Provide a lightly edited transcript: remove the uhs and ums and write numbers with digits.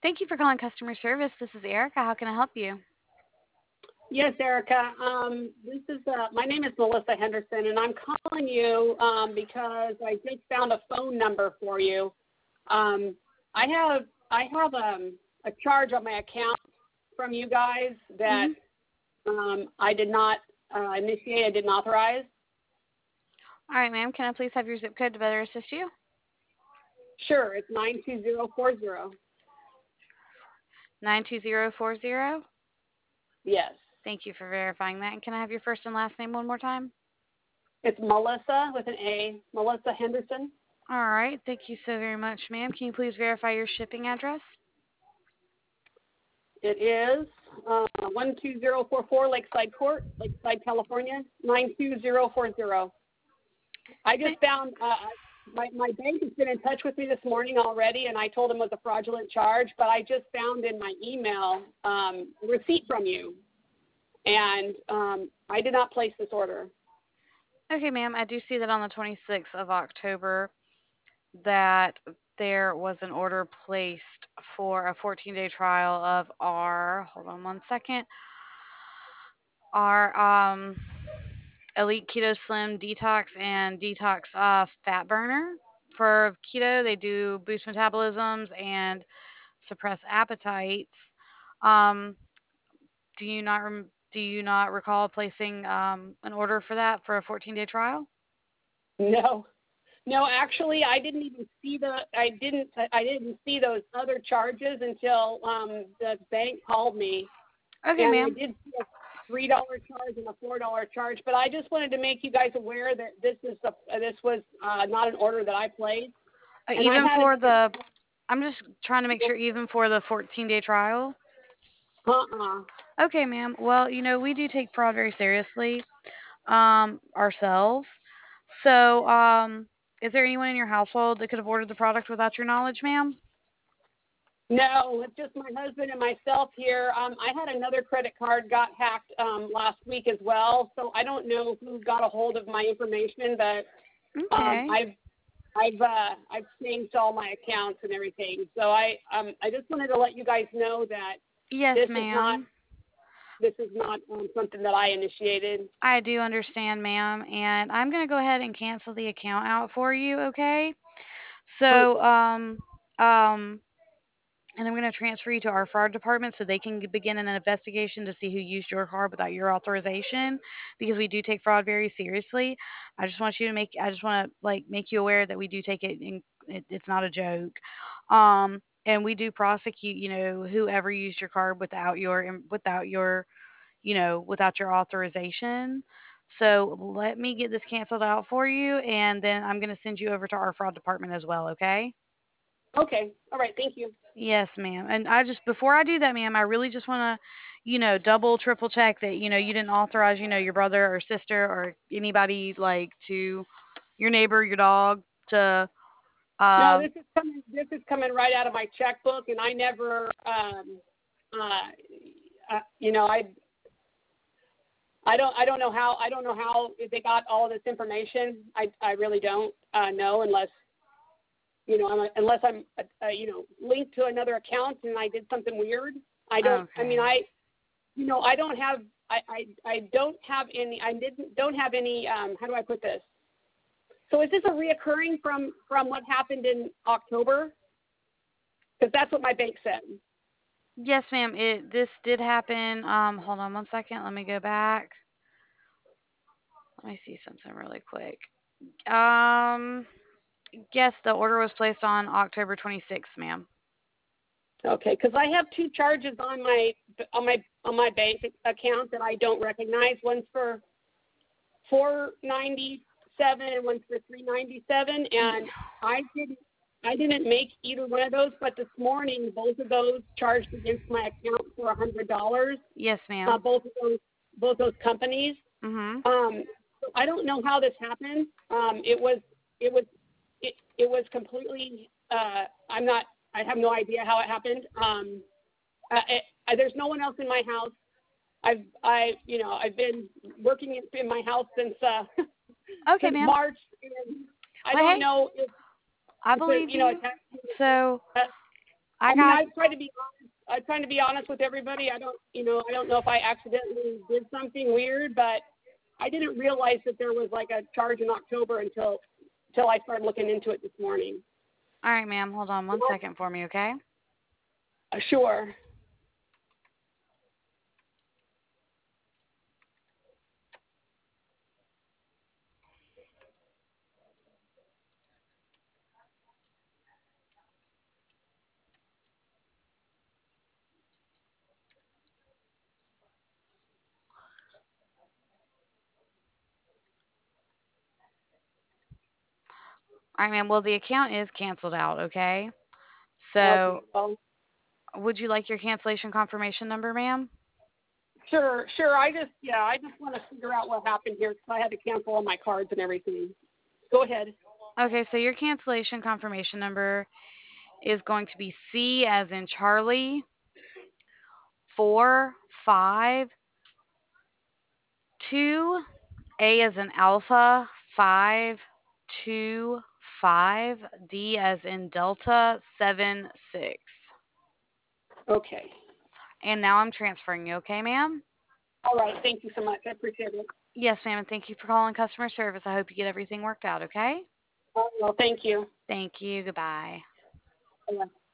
Thank you for calling customer service. This is Erica. How can I help you? Yes, Erica. This is my name is Melissa Henderson, and I'm calling you because I just found a phone number for you. I have a charge on my account from you guys that Mhm. I did not initiate. I didn't authorize. All right, ma'am. Can I please have your zip code to better assist you? Sure, it's 92040. 92040. Yes, Thank you for verifying that. And can I have your first and last name one more time? it's Melissa with an A. Melissa Henderson. All right. Thank you so very much, ma'am. Can you please verify your shipping address? It is 12044 Lakeside Court, Lakeside, California, 92040. I just found my bank has been in touch with me this morning already, and I told them it was a fraudulent charge, but I just found in my email a receipt from you, and I did not place this order. Okay, ma'am. I do see that on the 26th of October that there was an order placed for a 14-day trial of hold on one second, our Elite Keto Slim Detox and Detox Fat Burner. For keto, they do boost metabolisms and suppress appetites. Um, do you not recall placing an order for that for a 14-day trial? No, no, actually, I didn't see those other charges until the bank called me, Okay, and I ma'am. did see a $3 charge and a $4 charge. But I just wanted to make you guys aware that this was not an order that I placed, and I Even had for another. I'm just trying to make sure, even for the 14-day trial. Uh-uh. Okay, ma'am. Well, we do take fraud very seriously, ourselves. So, is there anyone in your household that could have ordered the product without your knowledge, ma'am? No, it's just my husband and myself here. I had another credit card got hacked last week as well, so I don't know who got a hold of my information, but Okay. I've changed all my accounts and everything. So I just wanted to let you guys know that Yes, this is not ma'am. something that I initiated. I do understand, ma'am, and I'm going to go ahead and cancel the account out for you, okay? So, um, and I'm going to transfer you to our fraud department so they can begin an investigation to see who used your card without your authorization, because we do take fraud very seriously. I just want to like make you aware that we do take it it's not a joke. And we do prosecute, whoever used your card without your authorization. So let me get this canceled out for you, and then I'm going to send you over to our fraud department as well, okay? Okay, all right, thank you. Yes, ma'am. And before I do that, ma'am, I really just want to, double, triple check that, you didn't authorize, your brother or sister or anybody like to your neighbor, your dog to, No, um, this is coming right out of my checkbook, and I never you know I don't know how they got all of this information. I really don't know unless unless I'm linked to another account and I did something weird. I don't. I mean, okay. I don't have. I don't have any. I didn't don't have any. How do I put this? So is this a reoccurring from what happened in October? Because that's what my bank said. Yes, ma'am. This did happen. Hold on one second. Let me go back. Let me see something really quick. Um, yes, the order was placed on October 26th, ma'am. Okay, because I have two charges on my bank account that I don't recognize. One's for $497 and one's for $397, and I didn't make either one of those. But this morning, both of those charged against my account for $100. Yes, ma'am. Both those companies. Mhm. So I don't know how this happened. It was completely. I'm not. I have no idea how it happened. There's no one else in my house. I've been working in my house since Okay, since ma'am. March, and I Well, don't hey, know if I if it, believe you know you. it's So uh, I I mean, got. I try to be honest. I try to be honest with everybody. I don't know if I accidentally did something weird, but I didn't realize that there was like a charge in October until I started looking into it this morning. All right, ma'am. Hold on 1 second for me, okay? Sure. All right, ma'am. Well, the account is canceled out, okay? Okay. So, Well, would you like your cancellation confirmation number, ma'am? sure. I just want to figure out what happened here because I had to cancel all my cards and everything. Go ahead. Okay, so your cancellation confirmation number is going to be C as in Charlie, 452, A as in Alpha, 525, D as in Delta, 76. Okay. And now I'm transferring you, okay, ma'am? All right. Thank you so much. I appreciate it. Yes, ma'am, and thank you for calling customer service. I hope you get everything worked out, okay? Well, thank you. Thank you. Goodbye. Bye.